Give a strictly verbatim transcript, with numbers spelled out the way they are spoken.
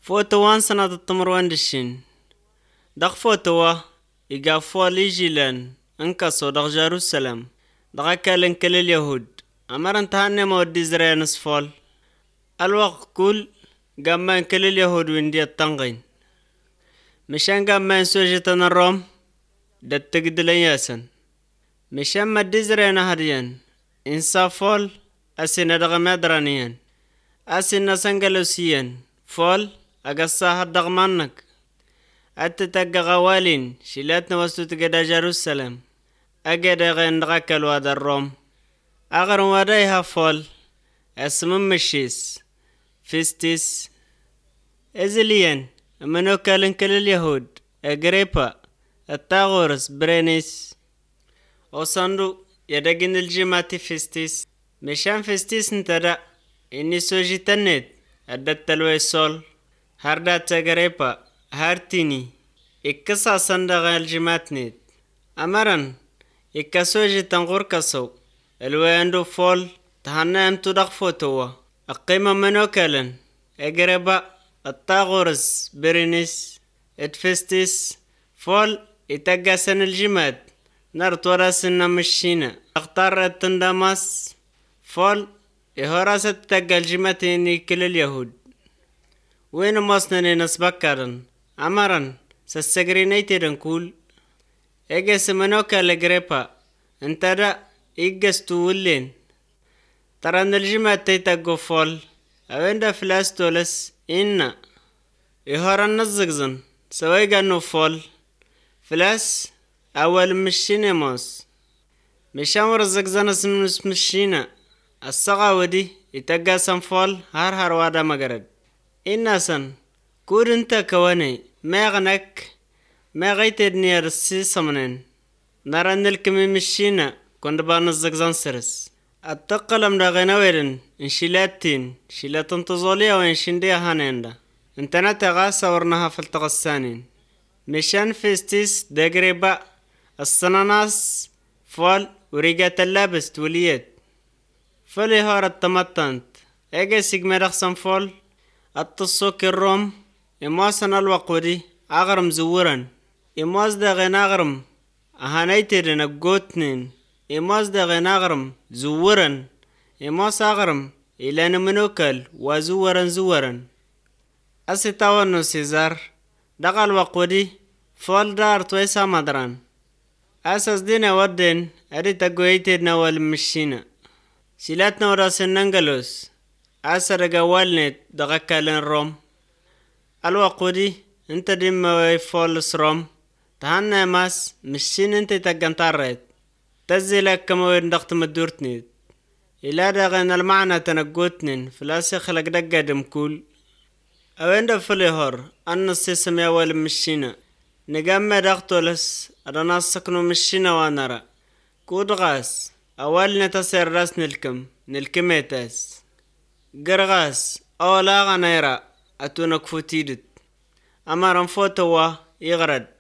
فوتوان سنة التمروان دشين دق فوتوا يقافوا ليجيلان انكسو دق جيروسلم دق كالن كل اليهود أمر انتهاني مودي زرين نصفول الوقت كل قامان كل اليهود ويندي التنغين مشان قامان سوجتنا الروم دتق دلياسن مشان مدي زرين هديان انصافول أسنا دق مدرانيان أسنا سنجلوسيان فول أقصاها الدغمانك أتتقى غوالين شلاتنا وستو تقدا جيروسلم أقدا غين دغاك الواد الروم أغر واديها فول اسم مشيس فيستيس إزليان منو كالن كل اليهود أغريبا التاغورس برينيس وصندو يدقن الجماتي فيستيس مشان فيستيس انتدا إني سوجي تنيد أدت الويسول هردات أغريبا هارتيني إكسا صندغ الجماتنيد أمرن إكسوجي تنغور كسو الويندو فول تهنا امتو دق فوتوا القيمة منو كالن اقربا الطاغورس برينيس اتفستيس فول اتقاسن الجماد نرت وراسنا مشينا اختار التندماس فول اهراس اتقى الجماتيني كل اليهود وين مصنني نسبكرن امرن سسقرينيتي كول اقاس منو كالقربا انتدا إيجستو ولين ترى الجماعة تيتاقو فول أوين فلاس تولس إنا يهورن الزقزن سوي قانو فول فلاس أول مشينة موس مشامر الزقزن اسم مشينة الصغا ودي يتاقا سن فول هار هار وادا مقرد إنا سن كود انتا كواني ما غنك ما غيتدني رسي سمنين نرى نلكمي مشينة كنت بان الزقزان سرس التقلم دا غنويرن انشيلاتين شيلاتن تزوليا وانشنديا هانيندا انتنا تغاسا ورنها فالتغسانين مشان فيستيس دقريبا السناناس فول وريقات اللابس توليت فولي هار التمتنت ايجا سيجمي رخصن فول التصوك الروم امواسن الوقودي اغرم زورن امواس دا غين اغرم اهانيترن اقوتنين إماس دغين أغرم زورن إماس أغرم إلان منوكل وزورن زورن أسي تاوانو سيزار دقال وقودي فول دار تويسا مدران أساس دينا ودين أدي تقويتنا والمشينا سيلاتنا وراسن ننجلوس أسا رقوالنت دغاكالن روم الوقودي انت ديما فولس روم تهانا ماس مشين انت تقنطارت تزيلك كما وين دقت مدورتني إلا دغن المعنى تنقوتنين فلاسي خلق دقا دمكول أوين دفلي هور أن السيسم يوال مشينا نقام دقتولس أدنا سكنو مشينا وانرا كود غاس أول نتسير راس نلكم نلكميتاس قرغاس أولا غنيرا أتونك فوتيدت أما رنفوتوا يغرد